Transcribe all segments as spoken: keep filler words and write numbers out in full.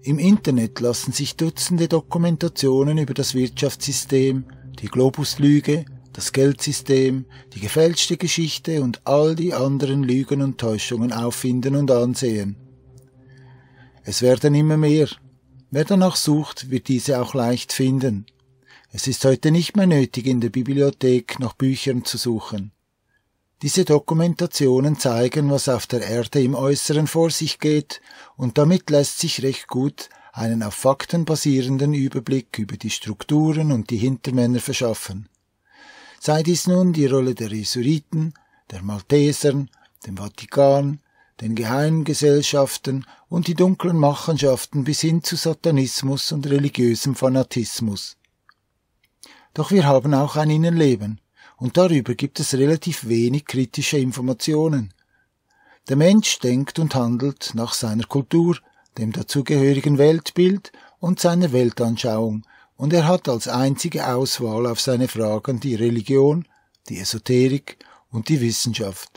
Im Internet lassen sich Dutzende Dokumentationen über das Wirtschaftssystem, die Globuslüge, das Geldsystem, die gefälschte Geschichte und all die anderen Lügen und Täuschungen auffinden und ansehen. Es werden immer mehr. Wer danach sucht, wird diese auch leicht finden. Es ist heute nicht mehr nötig, in der Bibliothek nach Büchern zu suchen. Diese Dokumentationen zeigen, was auf der Erde im Äußeren vor sich geht, und damit lässt sich recht gut einen auf Fakten basierenden Überblick über die Strukturen und die Hintermänner verschaffen. Sei dies nun die Rolle der Jesuiten, der Maltesern, dem Vatikan, den geheimen Gesellschaften und die dunklen Machenschaften bis hin zu Satanismus und religiösem Fanatismus. Doch wir haben auch ein Innenleben. Und darüber gibt es relativ wenig kritische Informationen. Der Mensch denkt und handelt nach seiner Kultur, dem dazugehörigen Weltbild und seiner Weltanschauung, und er hat als einzige Auswahl auf seine Fragen die Religion, die Esoterik und die Wissenschaft.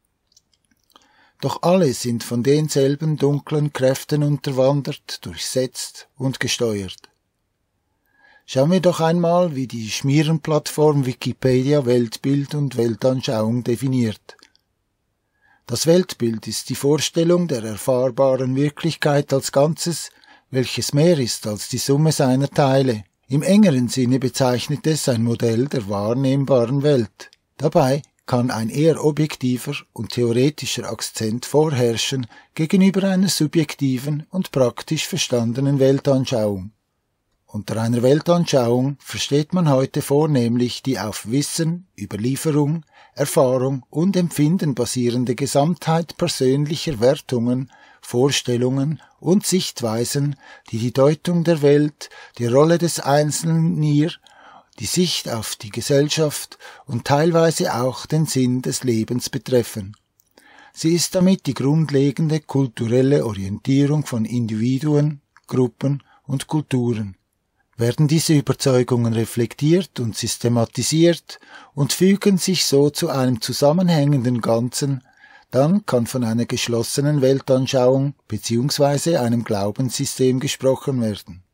Doch alle sind von denselben dunklen Kräften unterwandert, durchsetzt und gesteuert. Schauen wir doch einmal, wie die Schmierenplattform Wikipedia Weltbild und Weltanschauung definiert. Das Weltbild ist die Vorstellung der erfahrbaren Wirklichkeit als Ganzes, welches mehr ist als die Summe seiner Teile. Im engeren Sinne bezeichnet es ein Modell der wahrnehmbaren Welt. Dabei kann ein eher objektiver und theoretischer Akzent vorherrschen gegenüber einer subjektiven und praktisch verstandenen Weltanschauung. Unter einer Weltanschauung versteht man heute vornehmlich die auf Wissen, Überlieferung, Erfahrung und Empfinden basierende Gesamtheit persönlicher Wertungen, Vorstellungen und Sichtweisen, die die Deutung der Welt, die Rolle des Einzelnen in ihr, die Sicht auf die Gesellschaft und teilweise auch den Sinn des Lebens betreffen. Sie ist damit die grundlegende kulturelle Orientierung von Individuen, Gruppen und Kulturen. Werden diese Überzeugungen reflektiert und systematisiert und fügen sich so zu einem zusammenhängenden Ganzen, dann kann von einer geschlossenen Weltanschauung bzw. einem Glaubenssystem gesprochen werden.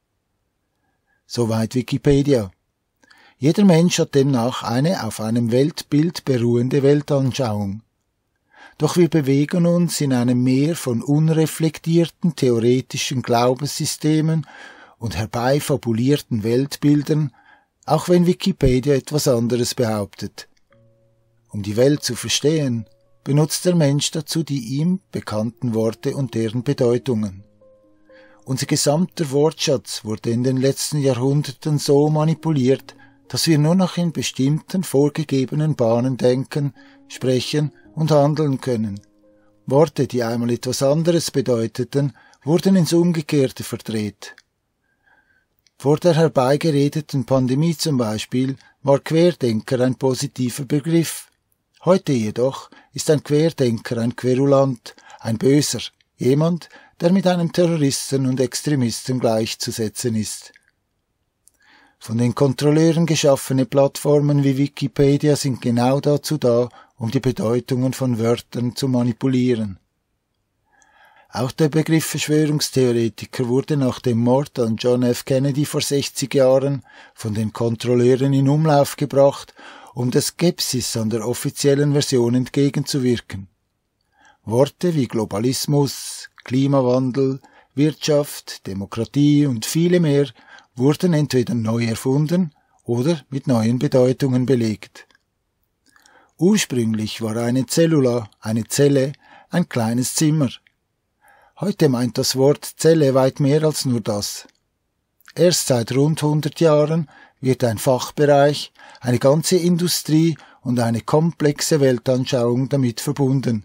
Soweit Wikipedia. Jeder Mensch hat demnach eine auf einem Weltbild beruhende Weltanschauung. Doch wir bewegen uns in einem Meer von unreflektierten theoretischen Glaubenssystemen und herbeifabulierten Weltbildern, auch wenn Wikipedia etwas anderes behauptet. Um die Welt zu verstehen, benutzt der Mensch dazu die ihm bekannten Worte und deren Bedeutungen. Unser gesamter Wortschatz wurde in den letzten Jahrhunderten so manipuliert, dass wir nur noch in bestimmten vorgegebenen Bahnen denken, sprechen und handeln können. Worte, die einmal etwas anderes bedeuteten, wurden ins Umgekehrte verdreht. Vor der herbeigeredeten Pandemie zum Beispiel war Querdenker ein positiver Begriff. Heute jedoch ist ein Querdenker ein Querulant, ein Böser, jemand, der mit einem Terroristen und Extremisten gleichzusetzen ist. Von den Kontrolleuren geschaffene Plattformen wie Wikipedia sind genau dazu da, um die Bedeutungen von Wörtern zu manipulieren. Auch der Begriff Verschwörungstheoretiker wurde nach dem Mord an John F. Kennedy vor sechzig Jahren von den Kontrolleuren in Umlauf gebracht, um der Skepsis an der offiziellen Version entgegenzuwirken. Worte wie Globalismus, Klimawandel, Wirtschaft, Demokratie und viele mehr wurden entweder neu erfunden oder mit neuen Bedeutungen belegt. Ursprünglich war eine Cellula, eine Zelle, ein kleines Zimmer. Heute meint das Wort Zelle weit mehr als nur das. Erst seit rund hundert Jahren wird ein Fachbereich, eine ganze Industrie und eine komplexe Weltanschauung damit verbunden.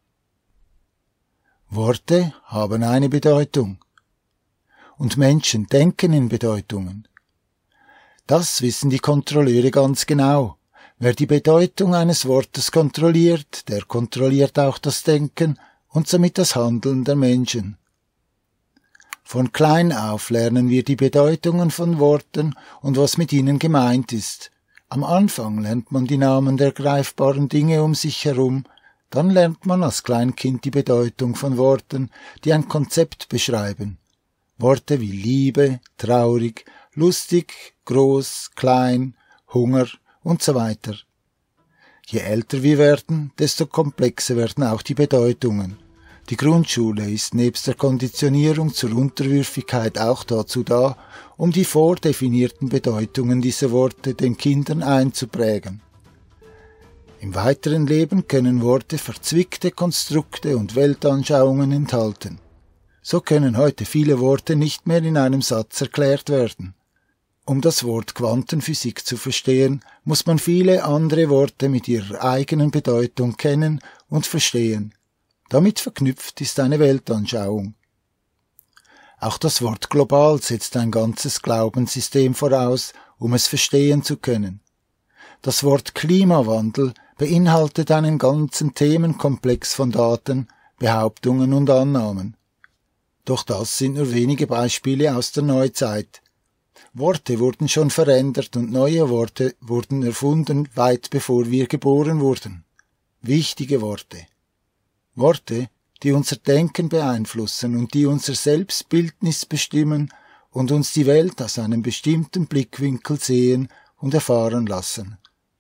Worte haben eine Bedeutung. Und Menschen denken in Bedeutungen. Das wissen die Kontrolleure ganz genau. Wer die Bedeutung eines Wortes kontrolliert, der kontrolliert auch das Denken und somit das Handeln der Menschen. Von klein auf lernen wir die Bedeutungen von Worten und was mit ihnen gemeint ist. Am Anfang lernt man die Namen der greifbaren Dinge um sich herum, dann lernt man als Kleinkind die Bedeutung von Worten, die ein Konzept beschreiben. Worte wie Liebe, traurig, lustig, groß, klein, Hunger und so weiter. Je älter wir werden, desto komplexer werden auch die Bedeutungen. Die Grundschule ist nebst der Konditionierung zur Unterwürfigkeit auch dazu da, um die vordefinierten Bedeutungen dieser Worte den Kindern einzuprägen. Im weiteren Leben können Worte verzwickte Konstrukte und Weltanschauungen enthalten. So können heute viele Worte nicht mehr in einem Satz erklärt werden. Um das Wort Quantenphysik zu verstehen, muss man viele andere Worte mit ihrer eigenen Bedeutung kennen und verstehen. Damit verknüpft ist eine Weltanschauung. Auch das Wort global setzt ein ganzes Glaubenssystem voraus, um es verstehen zu können. Das Wort Klimawandel beinhaltet einen ganzen Themenkomplex von Daten, Behauptungen und Annahmen. Doch das sind nur wenige Beispiele aus der Neuzeit. Worte wurden schon verändert und neue Worte wurden erfunden, weit bevor wir geboren wurden. Wichtige Worte. Worte, die unser Denken beeinflussen und die unser Selbstbildnis bestimmen und uns die Welt aus einem bestimmten Blickwinkel sehen und erfahren lassen.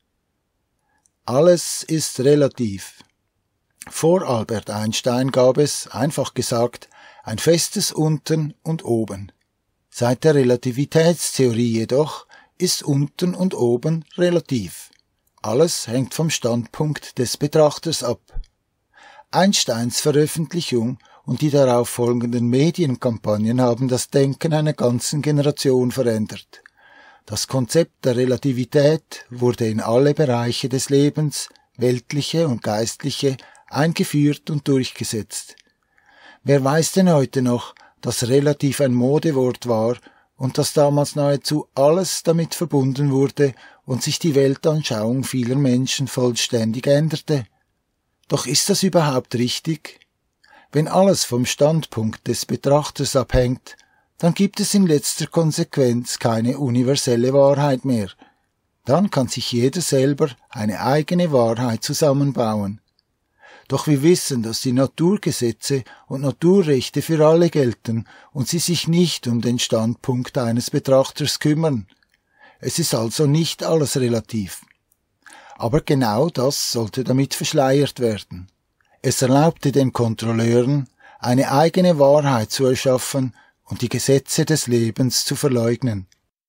Alles ist relativ. Vor Albert Einstein gab es, einfach gesagt, ein festes Unten und Oben. Seit der Relativitätstheorie jedoch ist unten und oben relativ. Alles hängt vom Standpunkt des Betrachters ab. Einsteins Veröffentlichung und die darauf folgenden Medienkampagnen haben das Denken einer ganzen Generation verändert. Das Konzept der Relativität wurde in alle Bereiche des Lebens, weltliche und geistliche, eingeführt und durchgesetzt. Wer weiß denn heute noch, dass relativ ein Modewort war und dass damals nahezu alles damit verbunden wurde und sich die Weltanschauung vieler Menschen vollständig änderte? Doch ist das überhaupt richtig? Wenn alles vom Standpunkt des Betrachters abhängt, dann gibt es in letzter Konsequenz keine universelle Wahrheit mehr. Dann kann sich jeder selber eine eigene Wahrheit zusammenbauen. Doch wir wissen, dass die Naturgesetze und Naturrechte für alle gelten und sie sich nicht um den Standpunkt eines Betrachters kümmern. Es ist also nicht alles relativ. Aber genau das sollte damit verschleiert werden. Es erlaubte den Kontrolleuren, eine eigene Wahrheit zu erschaffen und die Gesetze des Lebens zu verleugnen.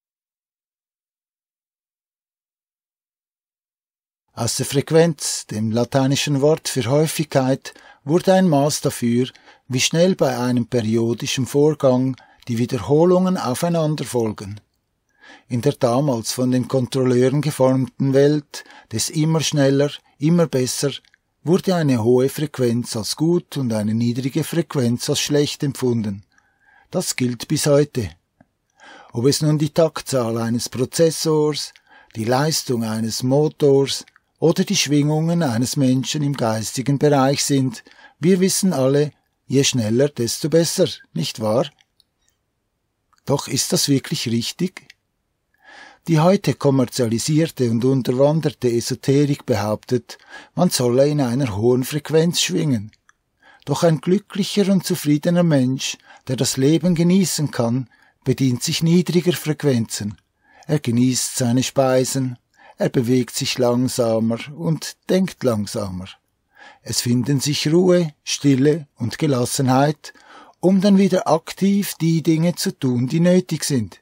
Aus der Frequenz, dem lateinischen Wort für Häufigkeit, wurde ein Maß dafür, wie schnell bei einem periodischen Vorgang die Wiederholungen aufeinander folgen. In der damals von den Kontrolleuren geformten Welt des immer schneller, immer besser, wurde eine hohe Frequenz als gut und eine niedrige Frequenz als schlecht empfunden. Das gilt bis heute. Ob es nun die Taktzahl eines Prozessors, die Leistung eines Motors oder die Schwingungen eines Menschen im geistigen Bereich sind, wir wissen alle, je schneller, desto besser, nicht wahr? Doch ist das wirklich richtig? Die heute kommerzialisierte und unterwanderte Esoterik behauptet, man solle in einer hohen Frequenz schwingen. Doch ein glücklicher und zufriedener Mensch, der das Leben genießen kann, bedient sich niedriger Frequenzen. Er genießt seine Speisen, er bewegt sich langsamer und denkt langsamer. Es finden sich Ruhe, Stille und Gelassenheit, um dann wieder aktiv die Dinge zu tun, die nötig sind.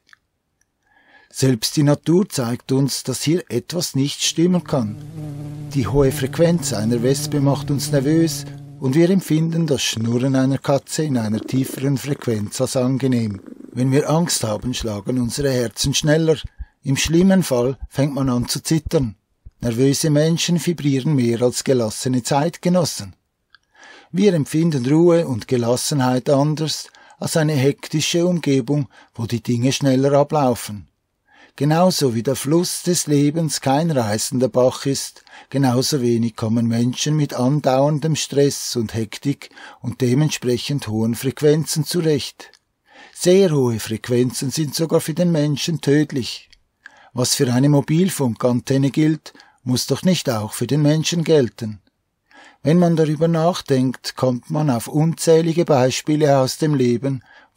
Selbst die Natur zeigt uns, dass hier etwas nicht stimmen kann. Die hohe Frequenz einer Wespe macht uns nervös und wir empfinden das Schnurren einer Katze in einer tieferen Frequenz als angenehm. Wenn wir Angst haben, schlagen unsere Herzen schneller. Im schlimmen Fall fängt man an zu zittern. Nervöse Menschen vibrieren mehr als gelassene Zeitgenossen. Wir empfinden Ruhe und Gelassenheit anders als eine hektische Umgebung, wo die Dinge schneller ablaufen. Genauso wie der Fluss des Lebens kein reißender Bach ist, genauso wenig kommen Menschen mit andauerndem Stress und Hektik und dementsprechend hohen Frequenzen zurecht. Sehr hohe Frequenzen sind sogar für den Menschen tödlich. Was für eine Mobilfunkantenne gilt, muss doch nicht auch für den Menschen gelten. Wenn man darüber nachdenkt, kommt man auf unzählige Beispiele aus dem Leben,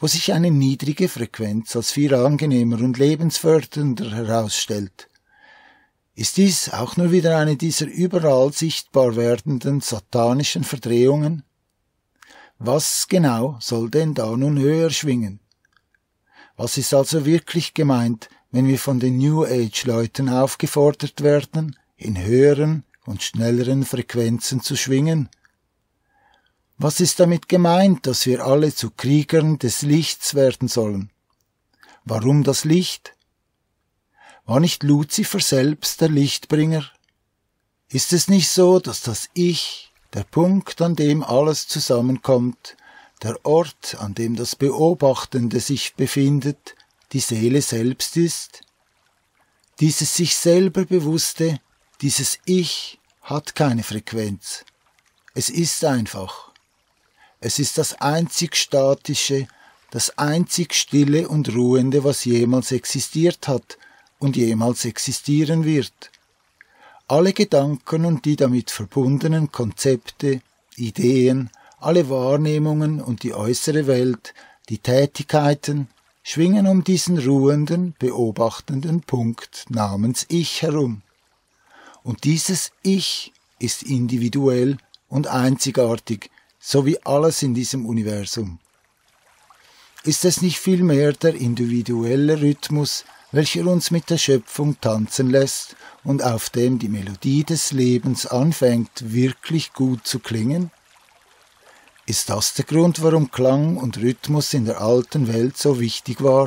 wo sich eine niedrige Frequenz als viel angenehmer und lebensfördernder herausstellt. Ist dies auch nur wieder eine dieser überall sichtbar werdenden satanischen Verdrehungen? Was genau soll denn da nun höher schwingen? Was ist also wirklich gemeint, wenn wir von den New Age-Leuten aufgefordert werden, in höheren und schnelleren Frequenzen zu schwingen? Was ist damit gemeint, dass wir alle zu Kriegern des Lichts werden sollen? Warum das Licht? War nicht Luzifer selbst der Lichtbringer? Ist es nicht so, dass das Ich, der Punkt, an dem alles zusammenkommt, der Ort, an dem das Beobachtende sich befindet, die Seele selbst ist? Dieses sich selber Bewusste, dieses Ich hat keine Frequenz. Es ist einfach. Es ist das einzig Statische, das einzig Stille und Ruhende, was jemals existiert hat und jemals existieren wird. Alle Gedanken und die damit verbundenen Konzepte, Ideen, alle Wahrnehmungen und die äußere Welt, die Tätigkeiten, schwingen um diesen ruhenden, beobachtenden Punkt namens Ich herum. Und dieses Ich ist individuell und einzigartig, so wie alles in diesem Universum. Ist es nicht vielmehr der individuelle Rhythmus, welcher uns mit der Schöpfung tanzen lässt und auf dem die Melodie des Lebens anfängt, wirklich gut zu klingen? Ist das der Grund, warum Klang und Rhythmus in der alten Welt so wichtig war?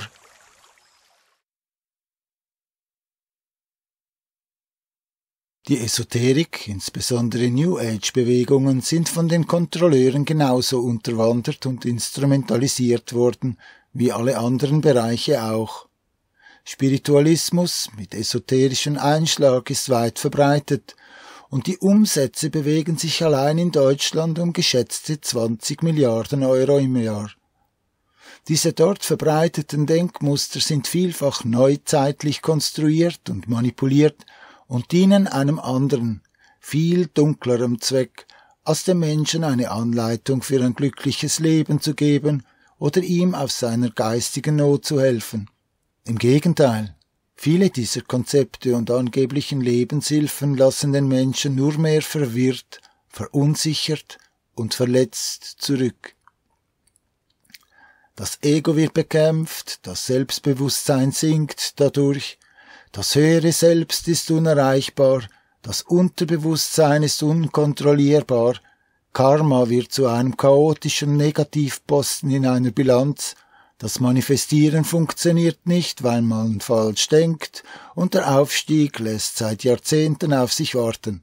Die Esoterik, insbesondere New Age-Bewegungen, sind von den Kontrolleuren genauso unterwandert und instrumentalisiert worden, wie alle anderen Bereiche auch. Spiritualismus mit esoterischem Einschlag ist weit verbreitet, und die Umsätze bewegen sich allein in Deutschland um geschätzte zwanzig Milliarden Euro im Jahr. Diese dort verbreiteten Denkmuster sind vielfach neuzeitlich konstruiert und manipuliert und dienen einem anderen, viel dunklerem Zweck, als dem Menschen eine Anleitung für ein glückliches Leben zu geben oder ihm aus seiner geistigen Not zu helfen. Im Gegenteil, viele dieser Konzepte und angeblichen Lebenshilfen lassen den Menschen nur mehr verwirrt, verunsichert und verletzt zurück. Das Ego wird bekämpft, das Selbstbewusstsein sinkt dadurch, das höhere Selbst ist unerreichbar, das Unterbewusstsein ist unkontrollierbar, Karma wird zu einem chaotischen Negativposten in einer Bilanz, das Manifestieren funktioniert nicht, weil man falsch denkt, und der Aufstieg lässt seit Jahrzehnten auf sich warten.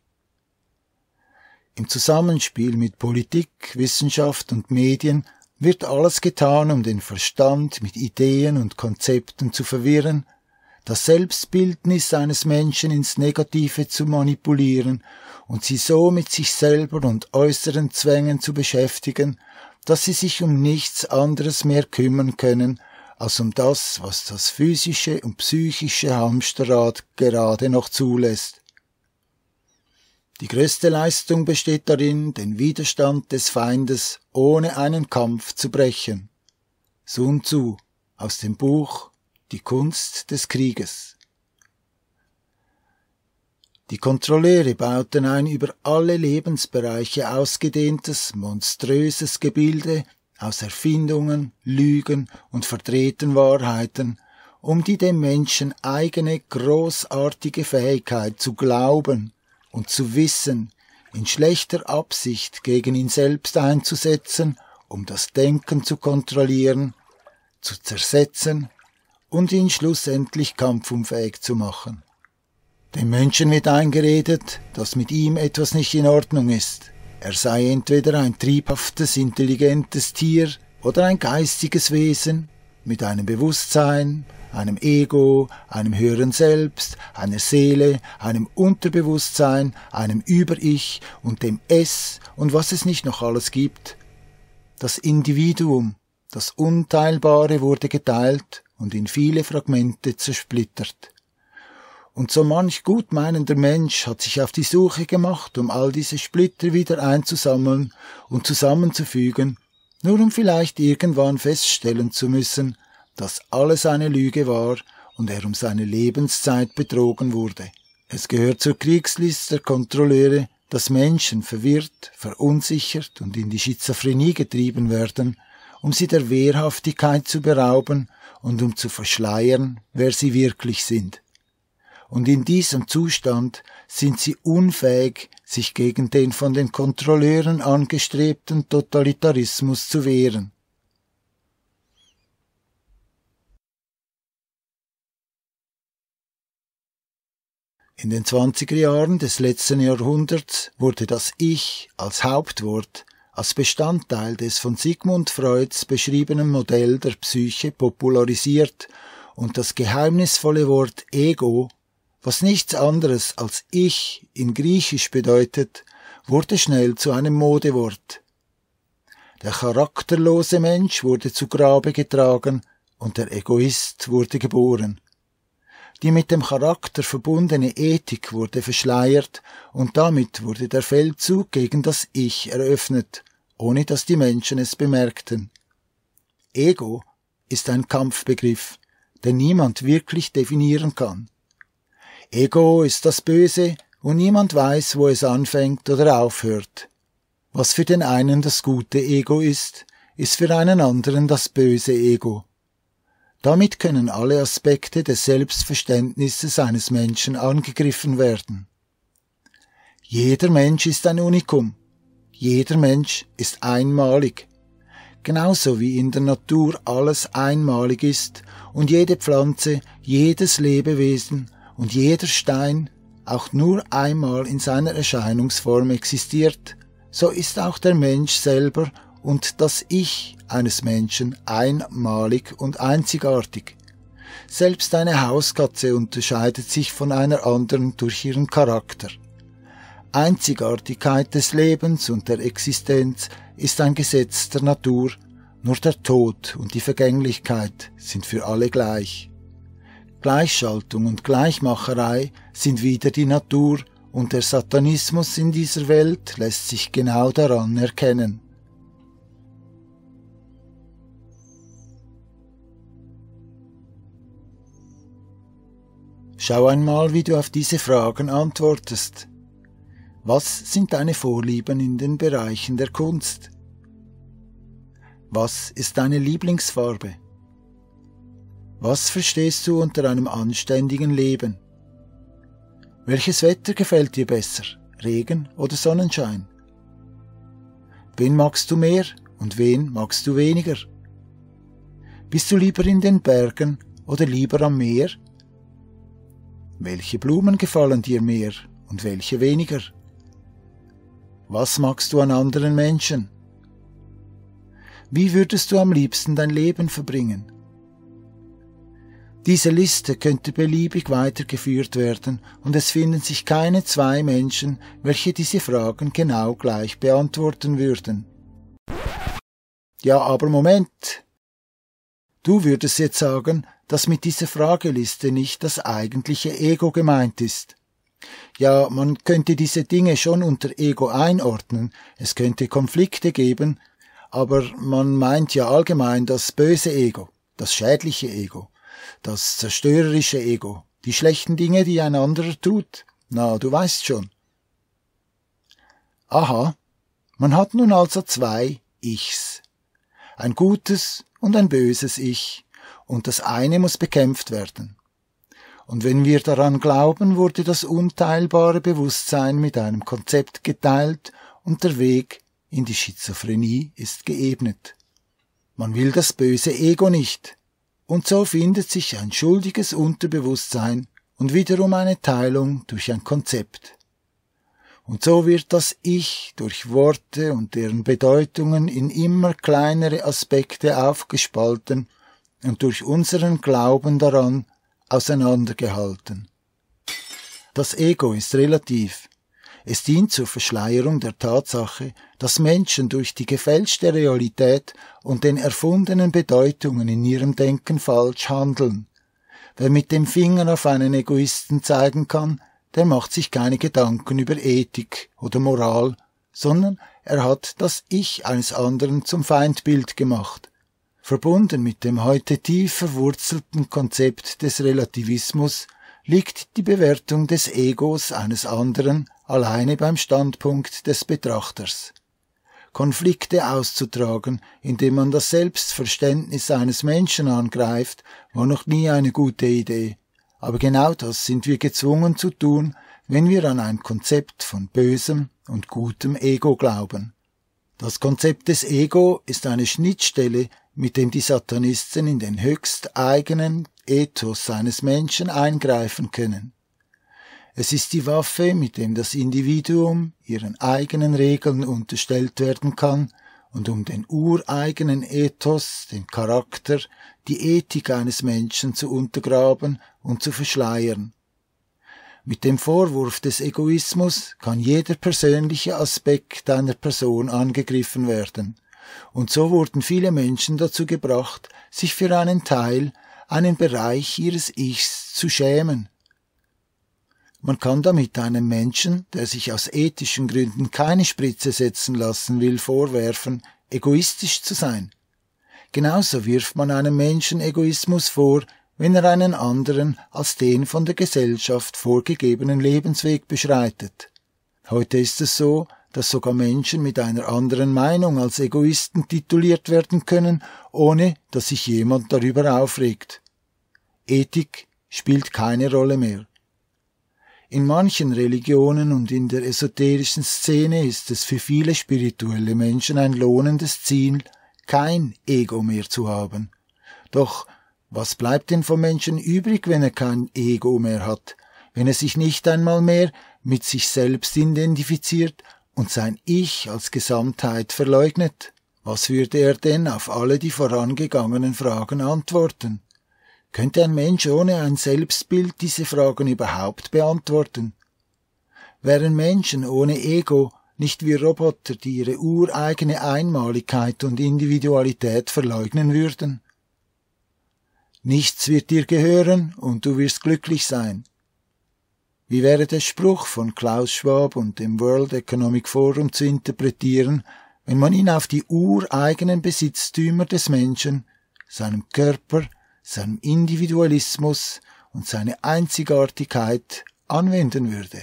Im Zusammenspiel mit Politik, Wissenschaft und Medien wird alles getan, um den Verstand mit Ideen und Konzepten zu verwirren, das Selbstbildnis eines Menschen ins Negative zu manipulieren und sie so mit sich selber und äußeren Zwängen zu beschäftigen, dass sie sich um nichts anderes mehr kümmern können, als um das, was das physische und psychische Hamsterrad gerade noch zulässt. Die größte Leistung besteht darin, den Widerstand des Feindes ohne einen Kampf zu brechen. Sun Tzu aus dem Buch Die Kunst des Krieges. Die Kontrolleure bauten ein über alle Lebensbereiche ausgedehntes, monströses Gebilde aus Erfindungen, Lügen und verdrehten Wahrheiten, um die dem Menschen eigene großartige Fähigkeit zu glauben und zu wissen, in schlechter Absicht gegen ihn selbst einzusetzen, um das Denken zu kontrollieren, zu zersetzen und ihn schlussendlich kampfunfähig zu machen. Dem Menschen wird eingeredet, dass mit ihm etwas nicht in Ordnung ist. Er sei entweder ein triebhaftes, intelligentes Tier oder ein geistiges Wesen mit einem Bewusstsein, einem Ego, einem höheren Selbst, einer Seele, einem Unterbewusstsein, einem Über-Ich und dem Es und was es nicht noch alles gibt. Das Individuum, das Unteilbare, wurde geteilt und in viele Fragmente zersplittert. Und so manch gutmeinender Mensch hat sich auf die Suche gemacht, um all diese Splitter wieder einzusammeln und zusammenzufügen nur um vielleicht irgendwann feststellen zu müssen, dass alles eine Lüge war und er um seine Lebenszeit betrogen wurde. Es gehört zur Kriegslist der Kontrolleure, dass Menschen verwirrt, verunsichert und in die Schizophrenie getrieben werden, um sie der Wehrhaftigkeit zu berauben und um zu verschleiern, wer sie wirklich sind. Und in diesem Zustand sind sie unfähig, sich gegen den von den Kontrolleuren angestrebten Totalitarismus zu wehren. In den zwanziger Jahren des letzten Jahrhunderts wurde das Ich als Hauptwort, als Bestandteil des von Sigmund Freuds beschriebenen Modell der Psyche popularisiert und das geheimnisvolle Wort Ego, was nichts anderes als Ich in Griechisch bedeutet, wurde schnell zu einem Modewort. Der charakterlose Mensch wurde zu Grabe getragen und der Egoist wurde geboren. Die mit dem Charakter verbundene Ethik wurde verschleiert und damit wurde der Feldzug gegen das Ich eröffnet, ohne dass die Menschen es bemerkten. Ego ist ein Kampfbegriff, den niemand wirklich definieren kann. Ego ist das Böse und niemand weiß, wo es anfängt oder aufhört. Was für den einen das gute Ego ist, ist für einen anderen das böse Ego. Damit können alle Aspekte des Selbstverständnisses eines Menschen angegriffen werden. Jeder Mensch ist ein Unikum. Jeder Mensch ist einmalig. Genauso wie in der Natur alles einmalig ist und jede Pflanze, jedes Lebewesen und jeder Stein auch nur einmal in seiner Erscheinungsform existiert, so ist auch der Mensch selber und das Ich eines Menschen einmalig und einzigartig. Selbst eine Hauskatze unterscheidet sich von einer anderen durch ihren Charakter. Einzigartigkeit des Lebens und der Existenz ist ein Gesetz der Natur, nur der Tod und die Vergänglichkeit sind für alle gleich. Gleichschaltung und Gleichmacherei sind wieder die Natur und der Satanismus in dieser Welt lässt sich genau daran erkennen. Schau einmal, wie du auf diese Fragen antwortest. Was sind deine Vorlieben in den Bereichen der Kunst? Was ist deine Lieblingsfarbe? Was verstehst du unter einem anständigen Leben? Welches Wetter gefällt dir besser, Regen oder Sonnenschein? Wen magst du mehr und wen magst du weniger? Bist du lieber in den Bergen oder lieber am Meer? Welche Blumen gefallen dir mehr und welche weniger? Was magst du an anderen Menschen? Wie würdest du am liebsten dein Leben verbringen? Diese Liste könnte beliebig weitergeführt werden und es finden sich keine zwei Menschen, welche diese Fragen genau gleich beantworten würden. Ja, aber Moment! Du würdest jetzt sagen, dass mit dieser Frageliste nicht das eigentliche Ego gemeint ist. Ja, man könnte diese Dinge schon unter Ego einordnen, es könnte Konflikte geben, aber man meint ja allgemein das böse Ego, das schädliche Ego, das zerstörerische Ego, die schlechten Dinge, die ein anderer tut. Na, du weißt schon. Aha, man hat nun also zwei Ichs. Ein gutes und ein böses Ich, und das eine muss bekämpft werden. Und wenn wir daran glauben, wurde das unteilbare Bewusstsein mit einem Konzept geteilt und der Weg in die Schizophrenie ist geebnet. Man will das böse Ego nicht. Und so findet sich ein schuldiges Unterbewusstsein und wiederum eine Teilung durch ein Konzept. Und so wird das Ich durch Worte und deren Bedeutungen in immer kleinere Aspekte aufgespalten und durch unseren Glauben daran auseinandergehalten. Das Ego ist relativ. Es dient zur Verschleierung der Tatsache, dass Menschen durch die gefälschte Realität und den erfundenen Bedeutungen in ihrem Denken falsch handeln. Wer mit dem Finger auf einen Egoisten zeigen kann, der macht sich keine Gedanken über Ethik oder Moral, sondern er hat das Ich eines anderen zum Feindbild gemacht. Verbunden mit dem heute tief verwurzelten Konzept des Relativismus liegt die Bewertung des Egos eines anderen alleine beim Standpunkt des Betrachters. Konflikte auszutragen, indem man das Selbstverständnis eines Menschen angreift, war noch nie eine gute Idee. Aber genau das sind wir gezwungen zu tun, wenn wir an ein Konzept von bösem und gutem Ego glauben. Das Konzept des Ego ist eine Schnittstelle, mit dem die Satanisten in den höchst eigenen Ethos eines Menschen eingreifen können. Es ist die Waffe, mit dem das Individuum ihren eigenen Regeln unterstellt werden kann und um den ureigenen Ethos, den Charakter, die Ethik eines Menschen zu untergraben und zu verschleiern. Mit dem Vorwurf des Egoismus kann jeder persönliche Aspekt einer Person angegriffen werden. Und so wurden viele Menschen dazu gebracht, sich für einen Teil, einen Bereich ihres Ichs zu schämen. Man kann damit einem Menschen, der sich aus ethischen Gründen keine Spritze setzen lassen will, vorwerfen, egoistisch zu sein. Genauso wirft man einem Menschen Egoismus vor, wenn er einen anderen als den von der Gesellschaft vorgegebenen Lebensweg beschreitet. Heute ist es so, dass sogar Menschen mit einer anderen Meinung als Egoisten tituliert werden können, ohne dass sich jemand darüber aufregt. Ethik spielt keine Rolle mehr. In manchen Religionen und in der esoterischen Szene ist es für viele spirituelle Menschen ein lohnendes Ziel, kein Ego mehr zu haben. Doch was bleibt denn vom Menschen übrig, wenn er kein Ego mehr hat, wenn er sich nicht einmal mehr mit sich selbst identifiziert und sein Ich als Gesamtheit verleugnet? Was würde er denn auf alle die vorangegangenen Fragen antworten? Könnte ein Mensch ohne ein Selbstbild diese Fragen überhaupt beantworten? Wären Menschen ohne Ego nicht wie Roboter, die ihre ureigene Einmaligkeit und Individualität verleugnen würden? Nichts wird dir gehören und du wirst glücklich sein. Wie wäre der Spruch von Klaus Schwab und dem World Economic Forum zu interpretieren, wenn man ihn auf die ureigenen Besitztümer des Menschen, seinem Körper, seinem Individualismus und seine Einzigartigkeit anwenden würde?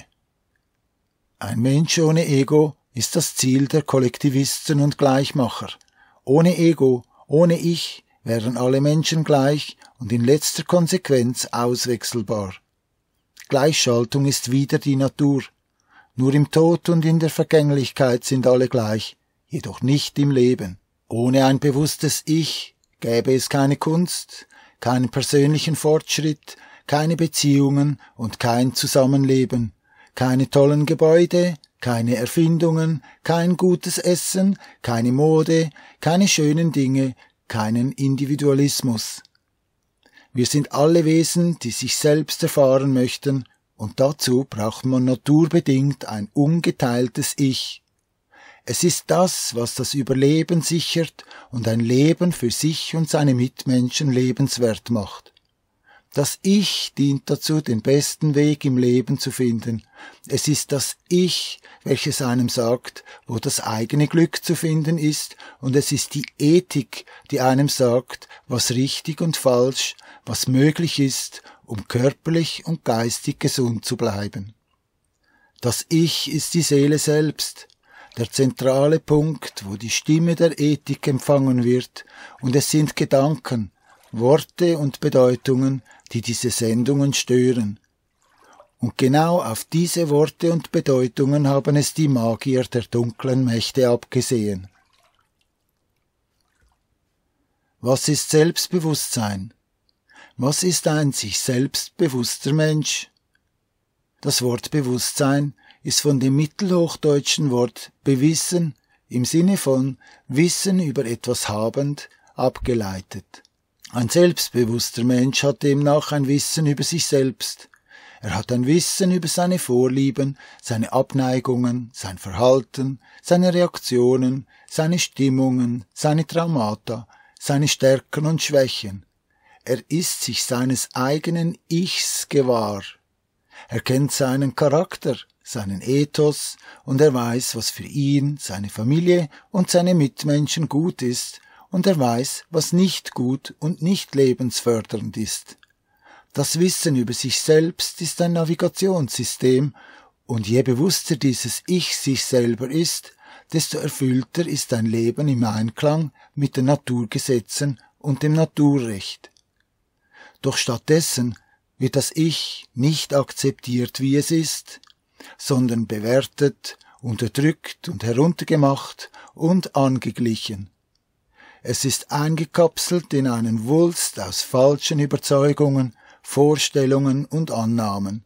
Ein Mensch ohne Ego ist das Ziel der Kollektivisten und Gleichmacher. Ohne Ego, ohne Ich wären alle Menschen gleich und in letzter Konsequenz auswechselbar. Gleichschaltung ist wieder die Natur. Nur im Tod und in der Vergänglichkeit sind alle gleich, jedoch nicht im Leben. Ohne ein bewusstes Ich gäbe es keine Kunst, keinen persönlichen Fortschritt, keine Beziehungen und kein Zusammenleben, keine tollen Gebäude, keine Erfindungen, kein gutes Essen, keine Mode, keine schönen Dinge, keinen Individualismus. Wir sind alle Wesen, die sich selbst erfahren möchten, und dazu braucht man naturbedingt ein ungeteiltes Ich. Es ist das, was das Überleben sichert und ein Leben für sich und seine Mitmenschen lebenswert macht. Das Ich dient dazu, den besten Weg im Leben zu finden. Es ist das Ich, welches einem sagt, wo das eigene Glück zu finden ist, und es ist die Ethik, die einem sagt, was richtig und falsch, was möglich ist, um körperlich und geistig gesund zu bleiben. Das Ich ist die Seele selbst, der zentrale Punkt, wo die Stimme der Ethik empfangen wird, und es sind Gedanken, Worte und Bedeutungen, die diese Sendungen stören. Und genau auf diese Worte und Bedeutungen haben es die Magier der dunklen Mächte abgesehen. Was ist Selbstbewusstsein? Was ist ein sich selbst bewusster Mensch? Das Wort Bewusstsein ist von dem mittelhochdeutschen Wort bewissen im Sinne von Wissen über etwas habend abgeleitet. Ein selbstbewusster Mensch hat demnach ein Wissen über sich selbst. Er hat ein Wissen über seine Vorlieben, seine Abneigungen, sein Verhalten, seine Reaktionen, seine Stimmungen, seine Traumata, seine Stärken und Schwächen. Er ist sich seines eigenen Ichs gewahr. Er kennt seinen Charakter, seinen Ethos und er weiß, was für ihn, seine Familie und seine Mitmenschen gut ist und er weiß, was nicht gut und nicht lebensfördernd ist. Das Wissen über sich selbst ist ein Navigationssystem und je bewusster dieses Ich sich selber ist, desto erfüllter ist ein Leben im Einklang mit den Naturgesetzen und dem Naturrecht. Doch stattdessen wird das Ich nicht akzeptiert, wie es ist, sondern bewertet, unterdrückt und heruntergemacht und angeglichen. Es ist eingekapselt in einen Wulst aus falschen Überzeugungen, Vorstellungen und Annahmen.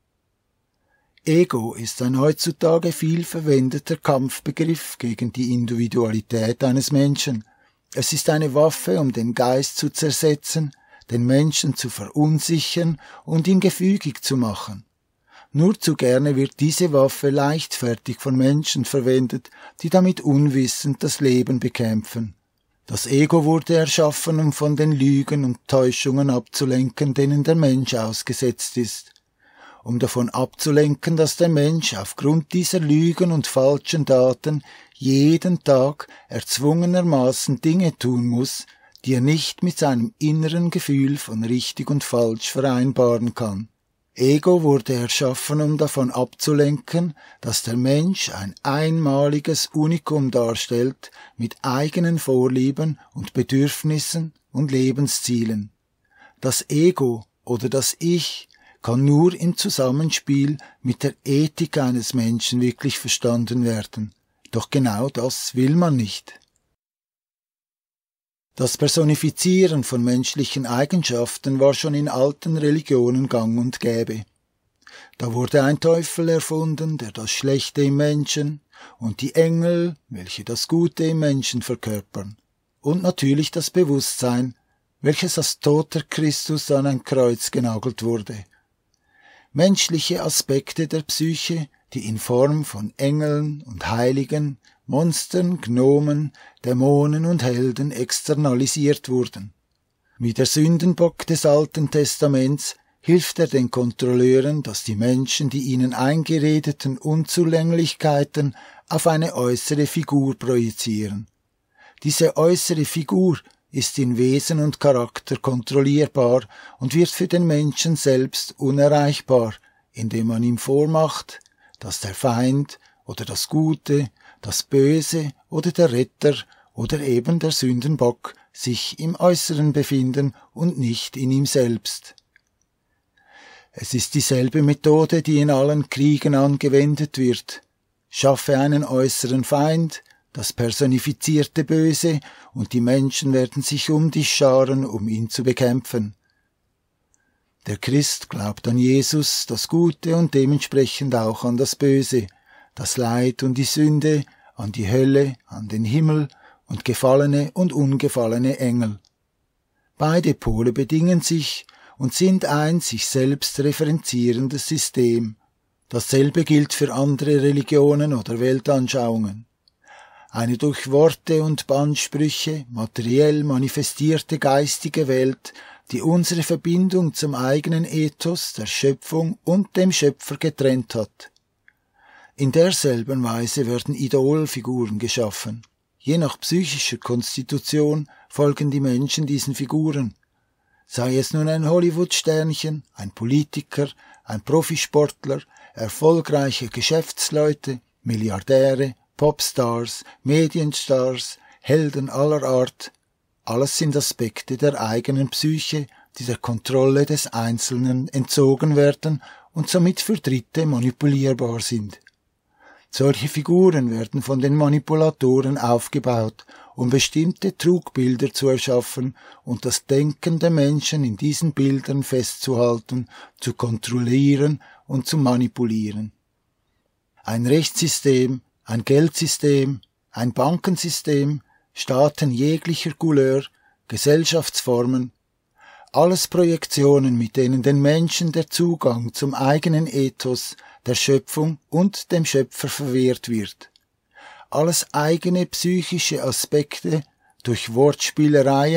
Ego ist ein heutzutage viel verwendeter Kampfbegriff gegen die Individualität eines Menschen. Es ist eine Waffe, um den Geist zu zersetzen, den Menschen zu verunsichern und ihn gefügig zu machen. Nur zu gerne wird diese Waffe leichtfertig von Menschen verwendet, die damit unwissend das Leben bekämpfen. Das Ego wurde erschaffen, um von den Lügen und Täuschungen abzulenken, denen der Mensch ausgesetzt ist. Um davon abzulenken, dass der Mensch aufgrund dieser Lügen und falschen Daten jeden Tag erzwungenermaßen Dinge tun muss, die er nicht mit seinem inneren Gefühl von richtig und falsch vereinbaren kann. Ego wurde erschaffen, um davon abzulenken, dass der Mensch ein einmaliges Unikum darstellt mit eigenen Vorlieben und Bedürfnissen und Lebenszielen. Das Ego oder das Ich kann nur im Zusammenspiel mit der Ethik eines Menschen wirklich verstanden werden. Doch genau das will man nicht. Das Personifizieren von menschlichen Eigenschaften war schon in alten Religionen gang und gäbe. Da wurde ein Teufel erfunden, der das Schlechte im Menschen, und die Engel, welche das Gute im Menschen verkörpern, und natürlich das Bewusstsein, welches als toter Christus an ein Kreuz genagelt wurde. Menschliche Aspekte der Psyche, die in Form von Engeln und Heiligen, Monstern, Gnomen, Dämonen und Helden externalisiert wurden. Wie der Sündenbock des Alten Testaments hilft er den Kontrolleuren, dass die Menschen die ihnen eingeredeten Unzulänglichkeiten auf eine äußere Figur projizieren. Diese äußere Figur ist in Wesen und Charakter kontrollierbar und wird für den Menschen selbst unerreichbar, indem man ihm vormacht, dass der Feind oder das Gute, das Böse oder der Retter oder eben der Sündenbock sich im Äußeren befinden und nicht in ihm selbst. Es ist dieselbe Methode, die in allen Kriegen angewendet wird. Schaffe einen äußeren Feind, das personifizierte Böse, und die Menschen werden sich um dich scharen, um ihn zu bekämpfen. Der Christ glaubt an Jesus, das Gute und dementsprechend auch an das Böse, das Leid und die Sünde, an die Hölle, an den Himmel und gefallene und ungefallene Engel. Beide Pole bedingen sich und sind ein sich selbst referenzierendes System. Dasselbe gilt für andere Religionen oder Weltanschauungen. Eine durch Worte und Bandsprüche materiell manifestierte geistige Welt, die unsere Verbindung zum eigenen Ethos der Schöpfung und dem Schöpfer getrennt hat. In derselben Weise werden Idolfiguren geschaffen. Je nach psychischer Konstitution folgen die Menschen diesen Figuren. Sei es nun ein Hollywood-Sternchen, ein Politiker, ein Profisportler, erfolgreiche Geschäftsleute, Milliardäre, Popstars, Medienstars, Helden aller Art, alles sind Aspekte der eigenen Psyche, die der Kontrolle des Einzelnen entzogen werden und somit für Dritte manipulierbar sind. Solche Figuren werden von den Manipulatoren aufgebaut, um bestimmte Trugbilder zu erschaffen und das Denken der Menschen in diesen Bildern festzuhalten, zu kontrollieren und zu manipulieren. Ein Rechtssystem, ein Geldsystem, ein Bankensystem, Staaten jeglicher Couleur, Gesellschaftsformen, alles Projektionen, mit denen den Menschen der Zugang zum eigenen Ethos, der Schöpfung und dem Schöpfer verwehrt wird. Alles eigene psychische Aspekte durch Wortspielereien,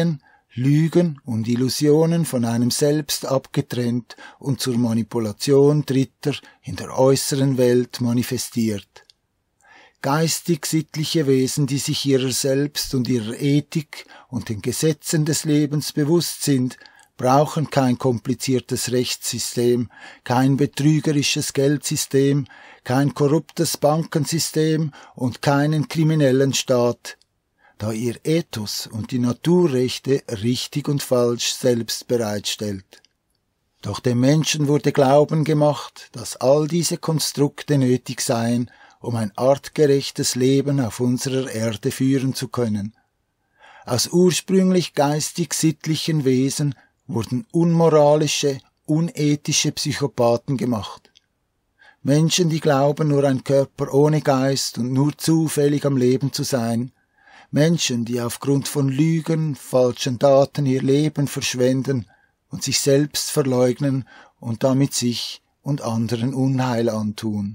Lügen und Illusionen von einem selbst abgetrennt und zur Manipulation Dritter in der äußeren Welt manifestiert. Geistig-sittliche Wesen, die sich ihrer selbst und ihrer Ethik und den Gesetzen des Lebens bewusst sind, brauchen kein kompliziertes Rechtssystem, kein betrügerisches Geldsystem, kein korruptes Bankensystem und keinen kriminellen Staat, da ihr Ethos und die Naturrechte richtig und falsch selbst bereitstellt. Doch dem Menschen wurde Glauben gemacht, dass all diese Konstrukte nötig seien, um ein artgerechtes Leben auf unserer Erde führen zu können. Aus ursprünglich geistig-sittlichen Wesen wurden unmoralische, unethische Psychopathen gemacht. Menschen, die glauben, nur ein Körper ohne Geist und nur zufällig am Leben zu sein. Menschen, die aufgrund von Lügen, falschen Daten ihr Leben verschwenden und sich selbst verleugnen und damit sich und anderen Unheil antun.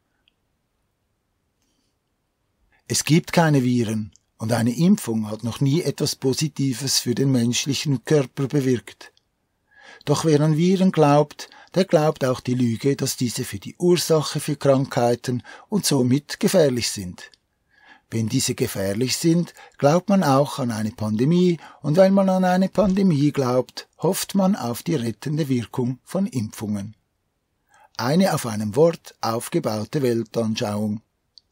Es gibt keine Viren, und eine Impfung hat noch nie etwas Positives für den menschlichen Körper bewirkt. Doch wer an Viren glaubt, der glaubt auch die Lüge, dass diese für die Ursache für Krankheiten und somit gefährlich sind. Wenn diese gefährlich sind, glaubt man auch an eine Pandemie, und weil man an eine Pandemie glaubt, hofft man auf die rettende Wirkung von Impfungen. Eine auf einem Wort aufgebaute Weltanschauung.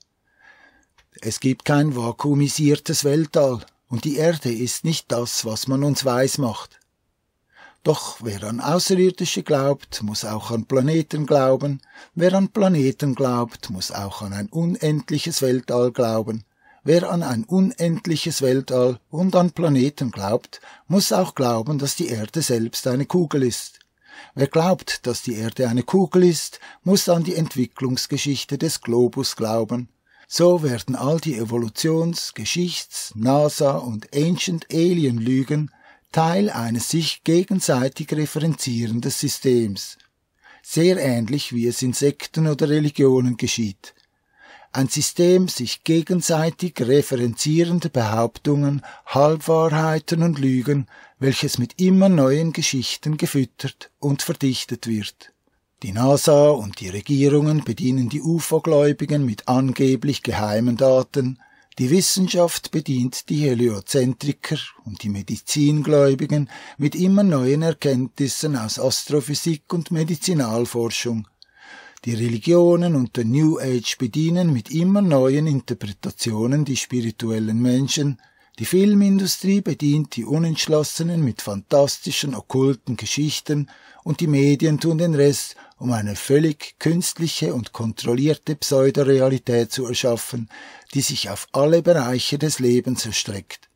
Es gibt kein vakuumisiertes Weltall, und die Erde ist nicht das, was man uns weismacht. Doch wer an Außerirdische glaubt, muss auch an Planeten glauben, wer an Planeten glaubt, muss auch an ein unendliches Weltall glauben, wer an ein unendliches Weltall und an Planeten glaubt, muss auch glauben, dass die Erde selbst eine Kugel ist. Wer glaubt, dass die Erde eine Kugel ist, muss an die Entwicklungsgeschichte des Globus glauben. So werden all die Evolutions-, Geschichts-, NASA- und Ancient-Alien-Lügen Teil eines sich gegenseitig referenzierenden Systems. Sehr ähnlich wie es in Sekten oder Religionen geschieht. Ein System sich gegenseitig referenzierender Behauptungen, Halbwahrheiten und Lügen, welches mit immer neuen Geschichten gefüttert und verdichtet wird. Die NASA und die Regierungen bedienen die U F O-Gläubigen mit angeblich geheimen Daten, die Wissenschaft bedient die Heliozentriker und die Medizingläubigen mit immer neuen Erkenntnissen aus Astrophysik und Medizinalforschung. Die Religionen und der New Age bedienen mit immer neuen Interpretationen die spirituellen Menschen, die Filmindustrie bedient die Unentschlossenen mit fantastischen, okkulten Geschichten und die Medien tun den Rest, um eine völlig künstliche und kontrollierte Pseudorealität zu erschaffen, die sich auf alle Bereiche des Lebens erstreckt.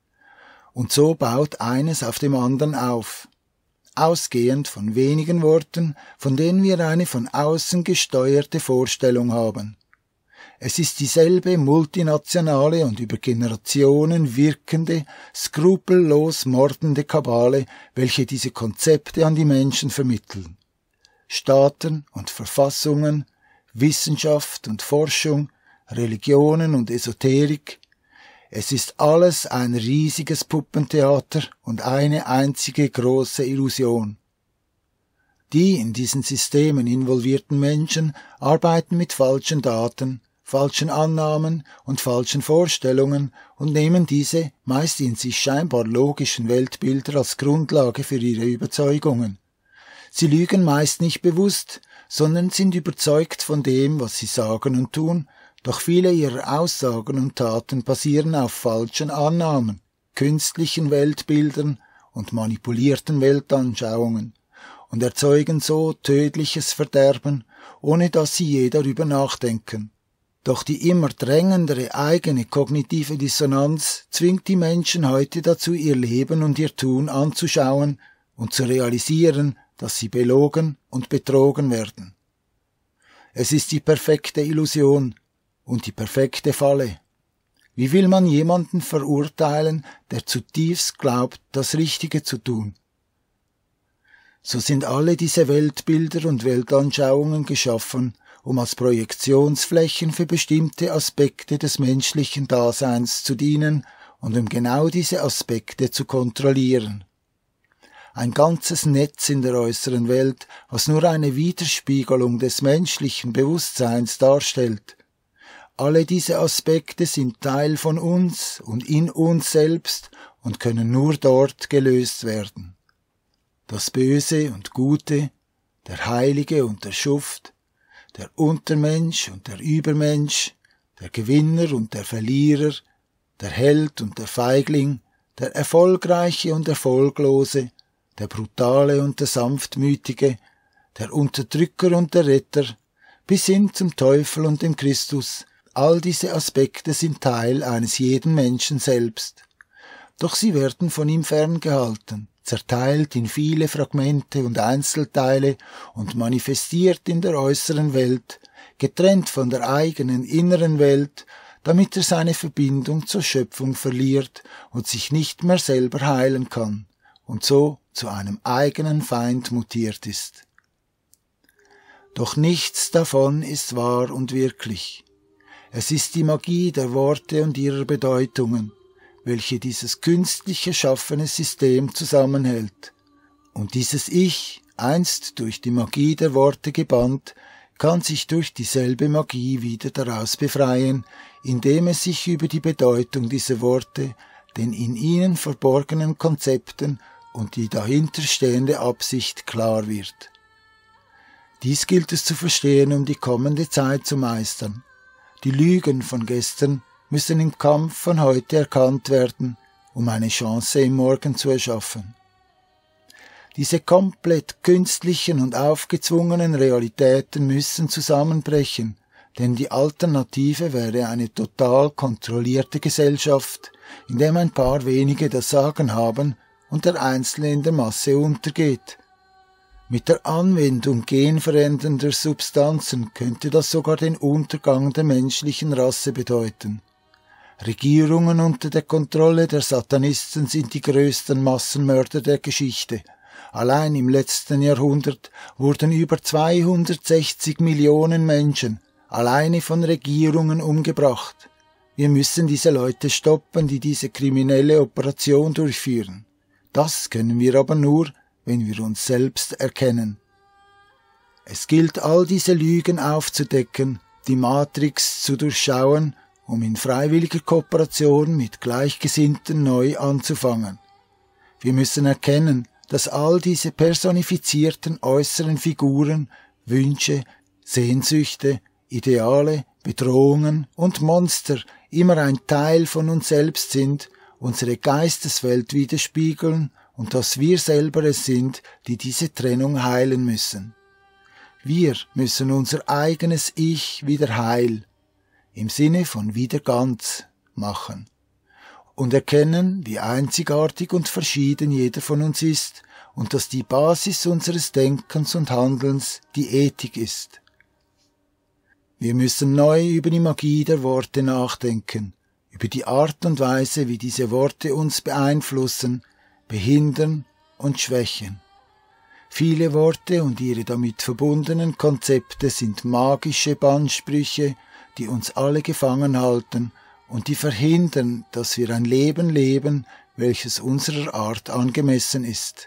Und so baut eines auf dem anderen auf. Ausgehend von wenigen Worten, von denen wir eine von außen gesteuerte Vorstellung haben. Es ist dieselbe multinationale und über Generationen wirkende, skrupellos mordende Kabale, welche diese Konzepte an die Menschen vermitteln. Staaten und Verfassungen, Wissenschaft und Forschung, Religionen und Esoterik, es ist alles ein riesiges Puppentheater und eine einzige große Illusion. Die in diesen Systemen involvierten Menschen arbeiten mit falschen Daten, falschen Annahmen und falschen Vorstellungen und nehmen diese meist in sich scheinbar logischen Weltbilder als Grundlage für ihre Überzeugungen. Sie lügen meist nicht bewusst, sondern sind überzeugt von dem, was sie sagen und tun, doch viele ihrer Aussagen und Taten basieren auf falschen Annahmen, künstlichen Weltbildern und manipulierten Weltanschauungen und erzeugen so tödliches Verderben, ohne dass sie je darüber nachdenken. Doch die immer drängendere eigene kognitive Dissonanz zwingt die Menschen heute dazu, ihr Leben und ihr Tun anzuschauen und zu realisieren, dass sie belogen und betrogen werden. Es ist die perfekte Illusion und die perfekte Falle. Wie will man jemanden verurteilen, der zutiefst glaubt, das Richtige zu tun? So sind alle diese Weltbilder und Weltanschauungen geschaffen, um als Projektionsflächen für bestimmte Aspekte des menschlichen Daseins zu dienen und um genau diese Aspekte zu kontrollieren. Ein ganzes Netz in der äußeren Welt, was nur eine Widerspiegelung des menschlichen Bewusstseins darstellt. Alle diese Aspekte sind Teil von uns und in uns selbst und können nur dort gelöst werden. Das Böse und Gute, der Heilige und der Schuft, der Untermensch und der Übermensch, der Gewinner und der Verlierer, der Held und der Feigling, der Erfolgreiche und Erfolglose, der Brutale und der Sanftmütige, der Unterdrücker und der Retter, bis hin zum Teufel und dem Christus. All diese Aspekte sind Teil eines jeden Menschen selbst. Doch sie werden von ihm ferngehalten, zerteilt in viele Fragmente und Einzelteile und manifestiert in der äußeren Welt, getrennt von der eigenen inneren Welt, damit er seine Verbindung zur Schöpfung verliert und sich nicht mehr selber heilen kann und so zu einem eigenen Feind mutiert ist. Doch nichts davon ist wahr und wirklich. Es ist die Magie der Worte und ihrer Bedeutungen, welche dieses künstlich erschaffene System zusammenhält. Und dieses Ich, einst durch die Magie der Worte gebannt, kann sich durch dieselbe Magie wieder daraus befreien, indem es sich über die Bedeutung dieser Worte, den in ihnen verborgenen Konzepten und die dahinterstehende Absicht klar wird. Dies gilt es zu verstehen, um die kommende Zeit zu meistern. Die Lügen von gestern müssen im Kampf von heute erkannt werden, um eine Chance im Morgen zu erschaffen. Diese komplett künstlichen und aufgezwungenen Realitäten müssen zusammenbrechen, denn die Alternative wäre eine total kontrollierte Gesellschaft, in der ein paar wenige das Sagen haben und der Einzelne in der Masse untergeht. Mit der Anwendung genverändernder Substanzen könnte das sogar den Untergang der menschlichen Rasse bedeuten. Regierungen unter der Kontrolle der Satanisten sind die größten Massenmörder der Geschichte. Allein im letzten Jahrhundert wurden über zweihundertsechzig Millionen Menschen alleine von Regierungen umgebracht. Wir müssen diese Leute stoppen, die diese kriminelle Operation durchführen. Das können wir aber nur, wenn wir uns selbst erkennen. Es gilt, all diese Lügen aufzudecken, die Matrix zu durchschauen, um in freiwilliger Kooperation mit Gleichgesinnten neu anzufangen. Wir müssen erkennen, dass all diese personifizierten äußeren Figuren, Wünsche, Sehnsüchte, Ideale, Bedrohungen und Monster immer ein Teil von uns selbst sind, unsere Geisteswelt widerspiegeln und dass wir selber es sind, die diese Trennung heilen müssen. Wir müssen unser eigenes Ich wieder heil, im Sinne von wieder ganz, machen und erkennen, wie einzigartig und verschieden jeder von uns ist und dass die Basis unseres Denkens und Handelns die Ethik ist. Wir müssen neu über die Magie der Worte nachdenken, über die Art und Weise, wie diese Worte uns beeinflussen, behindern und schwächen. Viele Worte und ihre damit verbundenen Konzepte sind magische Bannsprüche, die uns alle gefangen halten und die verhindern, dass wir ein Leben leben, welches unserer Art angemessen ist.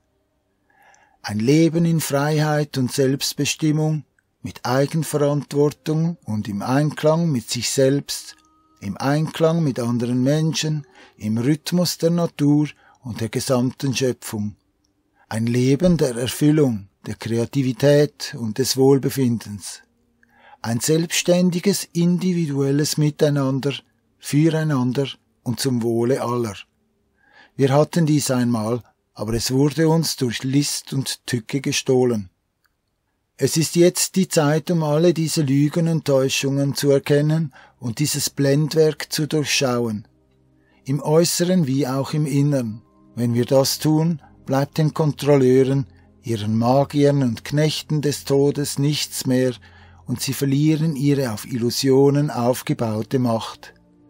Ein Leben in Freiheit und Selbstbestimmung, mit Eigenverantwortung und im Einklang mit sich selbst, im Einklang mit anderen Menschen, im Rhythmus der Natur und der gesamten Schöpfung. Ein Leben der Erfüllung, der Kreativität und des Wohlbefindens. Ein selbstständiges, individuelles Miteinander, füreinander und zum Wohle aller. Wir hatten dies einmal, aber es wurde uns durch List und Tücke gestohlen. Es ist jetzt die Zeit, um alle diese Lügen und Täuschungen zu erkennen und dieses Blendwerk zu durchschauen. Im Äußeren wie auch im Innern. Wenn wir das tun, bleibt den Kontrolleuren, ihren Magiern und Knechten des Todes nichts mehr und sie verlieren ihre auf Illusionen aufgebaute Macht.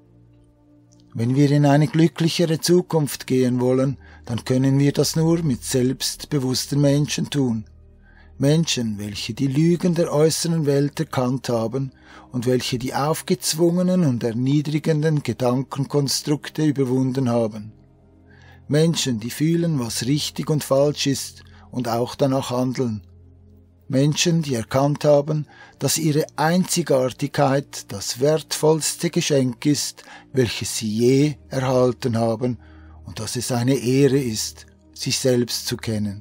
Wenn wir in eine glücklichere Zukunft gehen wollen, dann können wir das nur mit selbstbewussten Menschen tun. Menschen, welche die Lügen der äußeren Welt erkannt haben und welche die aufgezwungenen und erniedrigenden Gedankenkonstrukte überwunden haben. Menschen, die fühlen, was richtig und falsch ist und auch danach handeln. Menschen, die erkannt haben, dass ihre Einzigartigkeit das wertvollste Geschenk ist, welches sie je erhalten haben, und dass es eine Ehre ist, sich selbst zu kennen.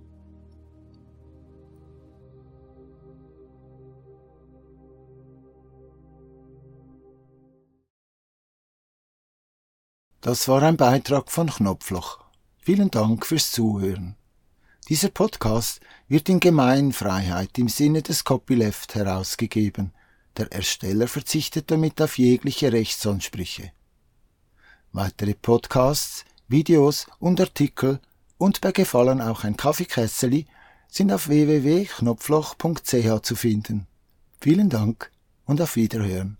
Das war ein Beitrag von Knopfloch. Vielen Dank fürs Zuhören. Dieser Podcast wird in Gemeinfreiheit im Sinne des Copyleft herausgegeben. Der Ersteller verzichtet damit auf jegliche Rechtsansprüche. Weitere Podcasts, Videos und Artikel und bei Gefallen auch ein Kaffeekässeli sind auf w w w punkt knopfloch punkt c h zu finden. Vielen Dank und auf Wiederhören.